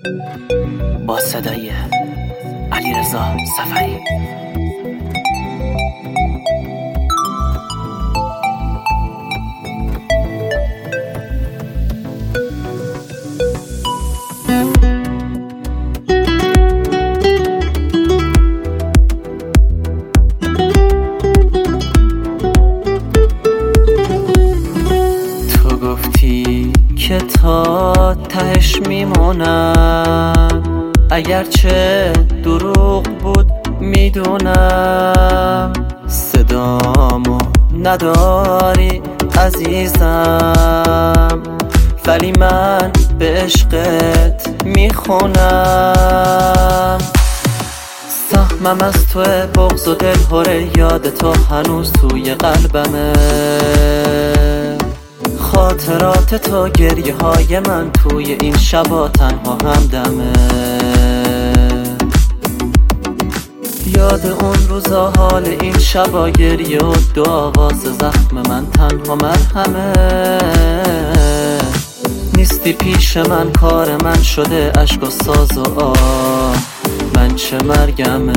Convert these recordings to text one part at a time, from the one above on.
با صدای علیرضا صفایی. تو گفتی که تا تهش میمونم، اگرچه دروغ بود میدونم. صدامو نداری عزیزم، ولی من به عشقت میخونم. سهمم از توه، بغض و دلهوره یاد تو هنوز توی قلبمه. خاطرات تو، گریه های من توی این شبا تنها همدمه. یاد اون روزا، حال این شبا، گریه و دو آواز زخم من تنها مرهمه. نیستی پیش من، کار من شده عشق و ساز و آه، من چه مرگمه.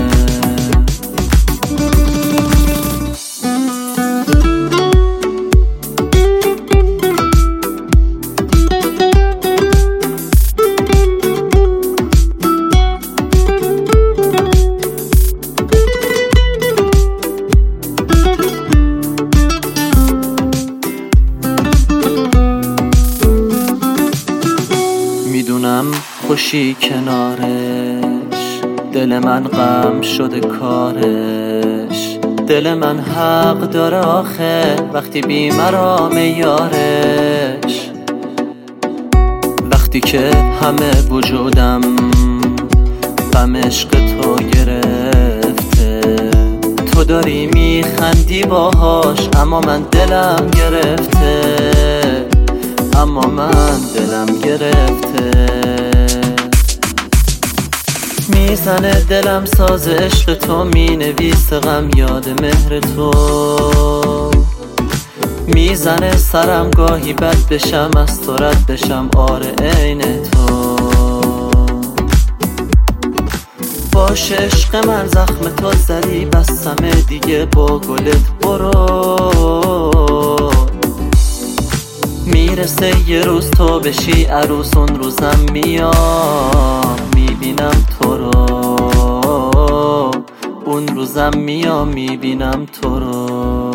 میدونم خوشی کنارش، دل من غم شده کارش. دل من حق داره آخه وقتی بی مرام یارش. وقتی که همه وجودم غم عشق تو گرفته، تو داری میخندی باهاش، اما من دلم گرفته. اما من دلم گرفته. میزنه دلم ساز عشق تو، مینویسه غم یاد مهر تو. میزنه سرم گاهی بد بشم، از تو رد بشم، آره عین تو. باشه عشق من، زخم تو زدی بستمه دیگه، با گلت برو. میرسه یه روز تو بشی عروس، اون روزم میام میبینم تو رو. اون روزم میام میبینم تو رو.